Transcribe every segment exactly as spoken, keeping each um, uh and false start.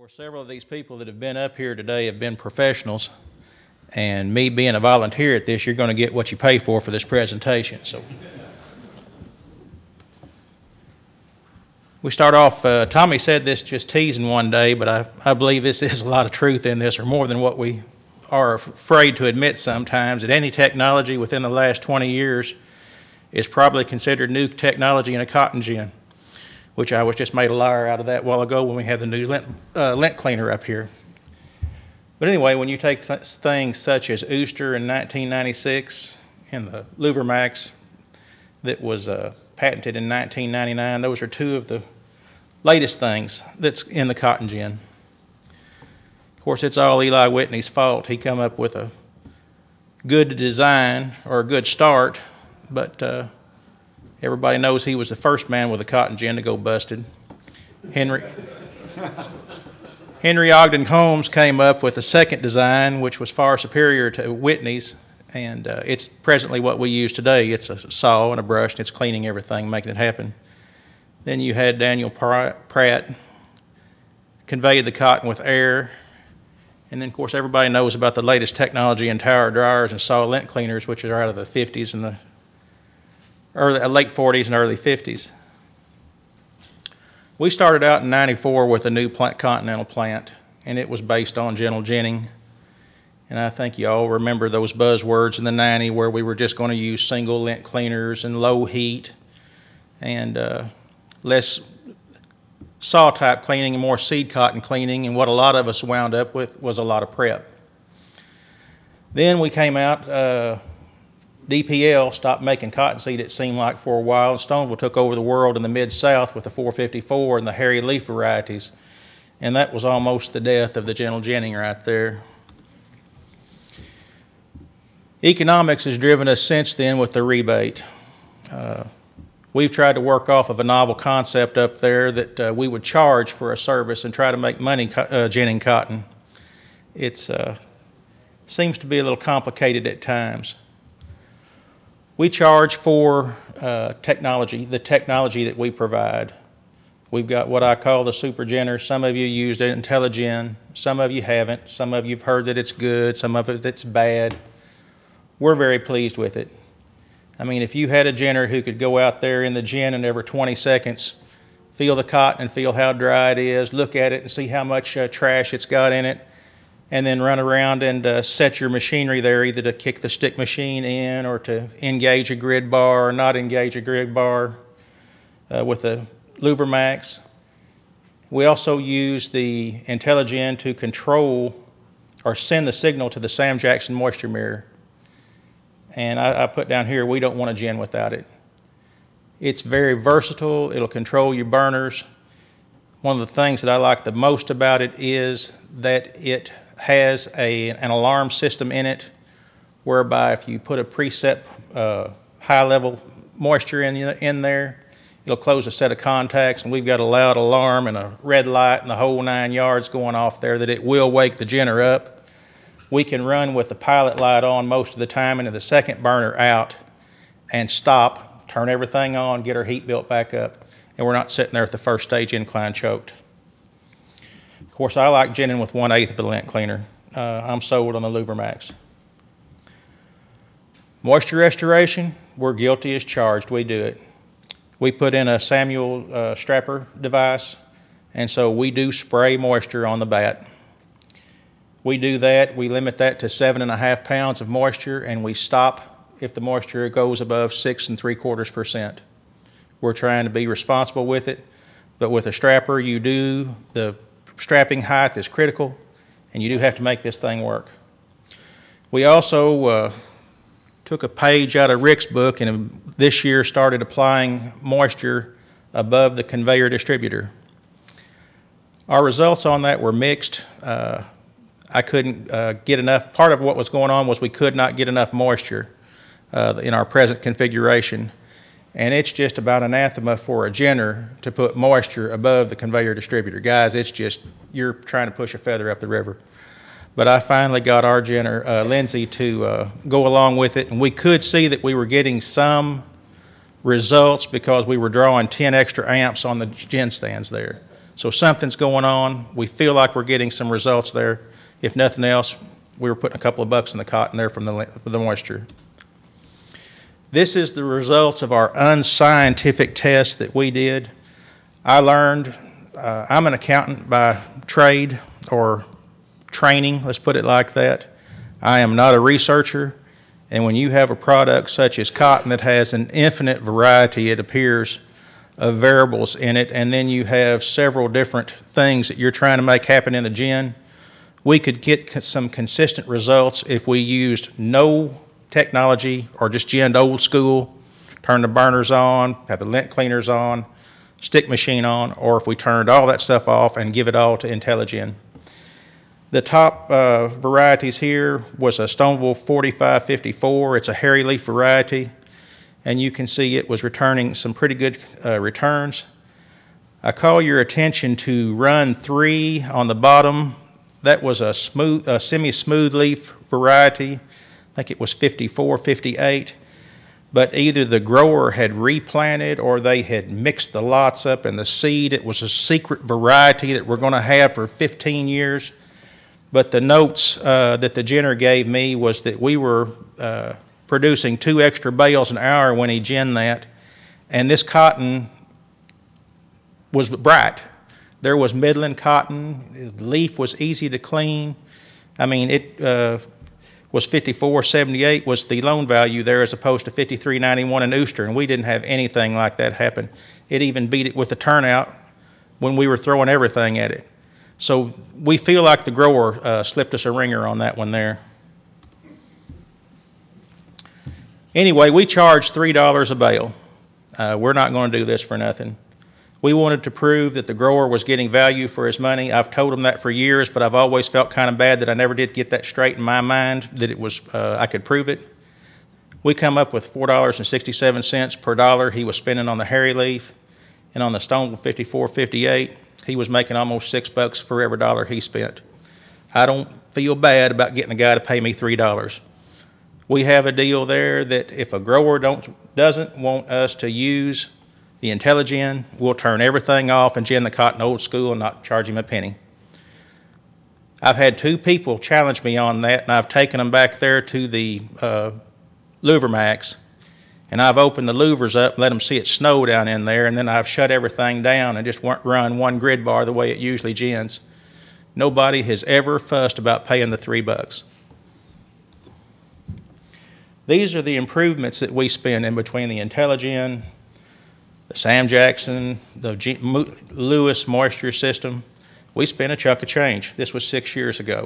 For several of these people that have been up here today have been professionals, and me being a volunteer at this, you're going to get what you pay for for this presentation. So we start off, uh, Tommy said this just teasing one day, but I, I believe this is a lot of truth in this, or more than what we are afraid to admit sometimes, that any technology within the last twenty years is probably considered new technology in a cotton gin, which I was just made a liar out of that a while ago when we had the new lint, uh, lint cleaner up here. But anyway, when you take th- things such as Ooster in nineteen ninety-six and the Luvermax that was uh, patented in nineteen ninety-nine, those are two of the latest things that's in the cotton gin. Of course, it's all Eli Whitney's fault. He come up with a good design or a good start, but uh, everybody knows he was the first man with a cotton gin to go busted. Henry Henry Ogden Holmes came up with a second design, which was far superior to Whitney's, and uh, it's presently what we use today. It's a saw and a brush, and it's cleaning everything, making it happen. Then you had Daniel Pratt convey the cotton with air. And then, of course, everybody knows about the latest technology in tower dryers and saw lint cleaners, which are out of the fifties and the early, late forties and early fifties. We started out in ninety-four with a new plant, Continental plant, and it was based on gentle ginning. And I think you all remember those buzzwords in the nineties where we were just going to use single lint cleaners and low heat and uh, less saw type cleaning and more seed cotton cleaning, and what a lot of us wound up with was a lot of prep. Then we came out, uh, D P L stopped making cottonseed, it seemed like, for a while. Stoneville took over the world in the Mid-South with the four fifty-four and the hairy leaf varieties, and that was almost the death of the gentle ginning right there. Economics has driven us since then with the rebate. Uh, We've tried to work off of a novel concept up there that uh, we would charge for a service and try to make money co- uh, ginning cotton. It uh, seems to be a little complicated at times. We charge for uh, technology, the technology that we provide. We've got what I call the super ginner. Some of you used it, IntelliGen. Some of you haven't. Some of you have heard that it's good. Some of it it's bad. We're very pleased with it. I mean, if you had a ginner who could go out there in the gin and every twenty seconds feel the cotton and feel how dry it is, look at it and see how much uh, trash it's got in it, and then run around and uh, set your machinery there either to kick the stick machine in or to engage a grid bar or not engage a grid bar uh, with the Luvermax. We also use the IntelliGen to control or send the signal to the Sam Jackson moisture mirror. And I, I put down here, we don't want a gin without it. It's very versatile. It'll control your burners. One of the things that I like the most about it is that it has a an alarm system in it, whereby if you put a preset uh, high-level moisture in in there, it'll close a set of contacts, and we've got a loud alarm and a red light and the whole nine yards going off there that it will wake the ginner up. We can run with the pilot light on most of the time and the second burner out and stop, turn everything on, get our heat built back up, and we're not sitting there at the first stage incline choked. Of course, I like ginning with one-eighth of the lint cleaner. Uh, I'm sold on the Luvermax. Moisture restoration, we're guilty as charged. We do it. We put in a Samuel uh, Strapper device, and so we do spray moisture on the bat. We do that, we limit that to seven and a half pounds of moisture, and we stop if the moisture goes above six and three quarters percent. We're trying to be responsible with it, but with a strapper, you do, the strapping height is critical, and you do have to make this thing work. We also uh, took a page out of Rick's book, and this year started applying moisture above the conveyor distributor. Our results on that were mixed. Uh, I couldn't uh, get enough. Part of what was going on was we could not get enough moisture uh, in our present configuration. And it's just about anathema for a ginner to put moisture above the conveyor distributor. Guys, it's just, you're trying to push a feather up the river. But I finally got our ginner, uh, Lindsay, to uh, go along with it. And we could see that we were getting some results because we were drawing ten extra amps on the gin stands there. So something's going on. We feel like we're getting some results there. If nothing else, we were putting a couple of bucks in the cotton there from the, from the moisture. This is the results of our unscientific test that we did. I learned, uh, I'm an accountant by trade or training, let's put it like that. I am not a researcher, and when you have a product such as cotton that has an infinite variety, it appears, of variables in it, and then you have several different things that you're trying to make happen in the gin, we could get some consistent results if we used no technology or just ginned old school, turn the burners on, have the lint cleaners on, stick machine on, or if we turned all that stuff off and give it all to IntelliGen. The top uh, varieties here was a Stoneville forty-five fifty-four. It's a hairy leaf variety, and you can see it was returning some pretty good uh, returns. I call your attention to run three on the bottom. That was a smooth, a semi-smooth leaf variety. I think it was fifty-four fifty-eight. But either the grower had replanted or they had mixed the lots up in the seed. It was a secret variety that we're going to have for fifteen years. But the notes uh, that the ginner gave me was that we were uh, producing two extra bales an hour when he ginned that. And this cotton was bright. There was Midland cotton. The leaf was easy to clean. I mean, it uh, was fifty-four seventy-eight was the loan value there as opposed to fifty-three ninety-one in Ooster, and we didn't have anything like that happen. It even beat it with the turnout when we were throwing everything at it. So we feel like the grower uh, slipped us a ringer on that one there. Anyway, we charge three dollars a bale. Uh, we're not going to do this for nothing. We wanted to prove that the grower was getting value for his money. I've told him that for years, but I've always felt kind of bad that I never did get that straight in my mind, that it was uh, I could prove it. We come up with four dollars and sixty-seven cents per dollar he was spending on the hairy leaf, and on the Stoneville fifty-four fifty-eight, he was making almost six bucks for every dollar he spent. I don't feel bad about getting a guy to pay me three dollars. We have a deal there that if a grower don't, doesn't want us to use the IntelliGen, we'll turn everything off and gin the cotton old school and not charge him a penny. I've had two people challenge me on that, and I've taken them back there to the uh, louver max, and I've opened the louvers up and let them see it snow down in there, and then I've shut everything down and just run one grid bar the way it usually gins. Nobody has ever fussed about paying the three bucks. These are the improvements that we spend in between the IntelliGen, the Sam Jackson, the G Lewis moisture system. We spent a chunk of change. This was six years ago.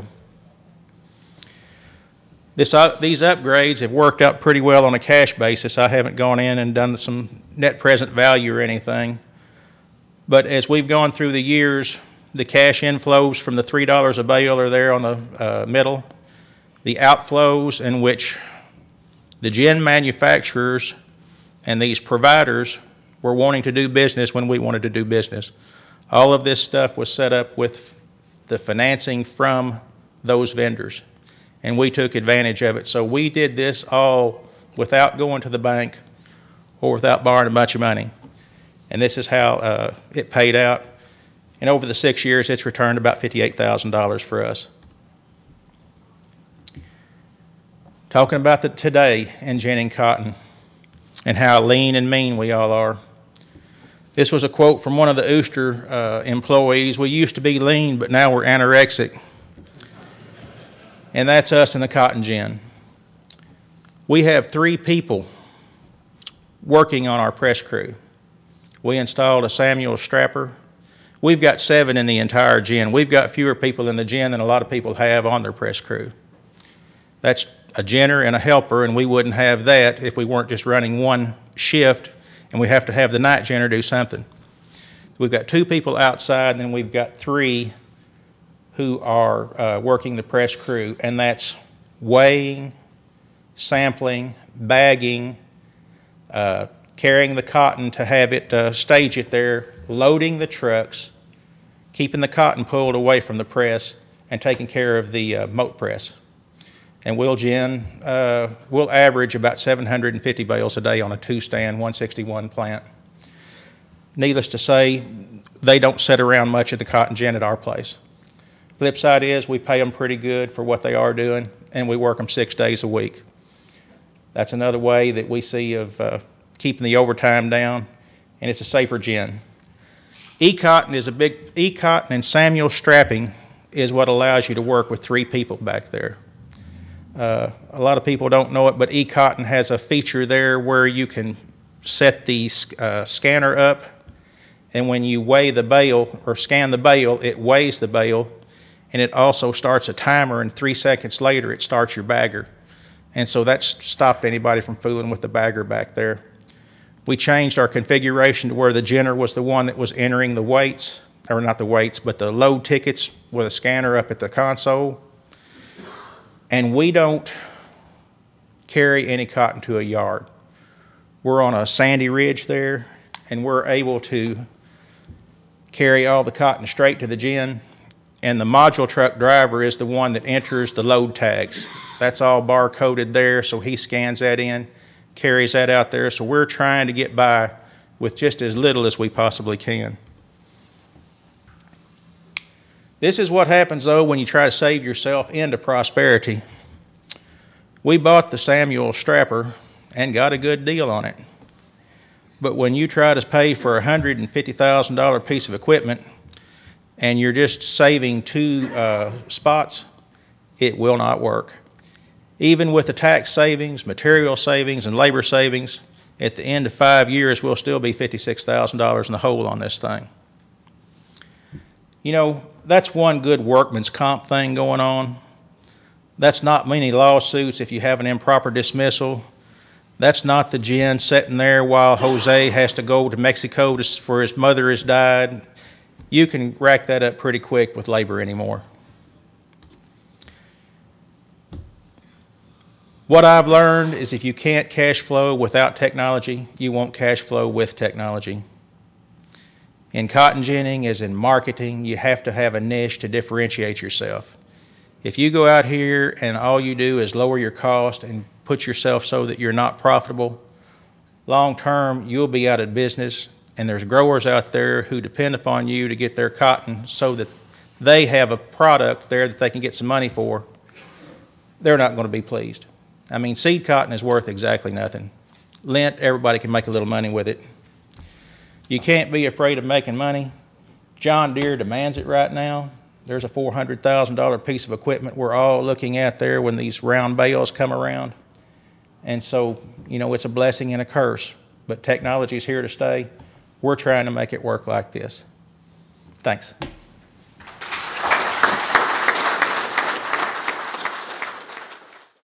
This, uh, these upgrades have worked out pretty well on a cash basis. I haven't gone in and done some net present value or anything. But as we've gone through the years, the cash inflows from the three dollars a bale are there on the uh, middle. The outflows in which the gin manufacturers and these providers were wanting to do business when we wanted to do business. All of this stuff was set up with the financing from those vendors, and we took advantage of it. So we did this all without going to the bank or without borrowing a bunch of money. And this is how uh, it paid out. And over the six years, it's returned about fifty-eight thousand dollars for us. Talking about the today in ginning cotton and how lean and mean we all are. This was a quote from one of the Ooster uh, employees. We used to be lean, but now we're anorexic. And that's us in the cotton gin. We have three people working on our press crew. We installed a Samuel Strapper. We've got seven in the entire gin. We've got fewer people in the gin than a lot of people have on their press crew. That's a ginner and a helper, and we wouldn't have that if we weren't just running one shift, and we have to have the night ginner do something. We've got two people outside, and then we've got three who are uh, working the press crew, and that's weighing, sampling, bagging, uh, carrying the cotton to have it, uh, stage it there, loading the trucks, keeping the cotton pulled away from the press, and taking care of the uh, moat press. And we'll gin, uh, we'll average about seven hundred fifty bales a day on a two-stand one sixty-one plant. Needless to say, they don't sit around much at the cotton gin at our place. Flip side is we pay them pretty good for what they are doing, and we work them six days a week. That's another way that we see of uh, keeping the overtime down, and it's a safer gin. E-cotton is a big, E-cotton and Samuel strapping is what allows you to work with three people back there. Uh, a lot of people don't know it, but E-cotton has a feature there where you can set the uh, scanner up, and when you weigh the bale or scan the bale, it weighs the bale, and it also starts a timer, and three seconds later it starts your bagger. And so that's stopped anybody from fooling with the bagger back there. We changed our configuration to where the ginner was the one that was entering the weights, or not the weights, but the load tickets with a scanner up at the console. And we don't carry any cotton to a yard. We're on a sandy ridge there, and we're able to carry all the cotton straight to the gin. And the module truck driver is the one that enters the load tags. That's all bar-coded there, so he scans that in, carries that out there. So we're trying to get by with just as little as we possibly can. This is what happens, though, when you try to save yourself into prosperity. We bought the Samuel Strapper and got a good deal on it. But when you try to pay for a one hundred fifty thousand dollar piece of equipment and you're just saving two uh, spots, it will not work. Even with the tax savings, material savings, and labor savings, at the end of five years, we'll still be fifty-six thousand dollars in the hole on this thing. You know, that's one good workman's comp thing going on. That's not many lawsuits if you have an improper dismissal. That's not the gin sitting there while Jose has to go to Mexico to, for his mother has died. You can rack that up pretty quick with labor anymore. What I've learned is if you can't cash flow without technology, you won't cash flow with technology. In cotton ginning, as in marketing, you have to have a niche to differentiate yourself. If you go out here and all you do is lower your cost and put yourself so that you're not profitable, long term you'll be out of business, and there's growers out there who depend upon you to get their cotton so that they have a product there that they can get some money for. They're not going to be pleased. I mean, seed cotton is worth exactly nothing. Lint, everybody can make a little money with it. You can't be afraid of making money. John Deere demands it right now. There's a four hundred thousand dollar piece of equipment we're all looking at there when these round bales come around. And so, you know, it's a blessing and a curse. But technology is here to stay. We're trying to make it work like this. Thanks.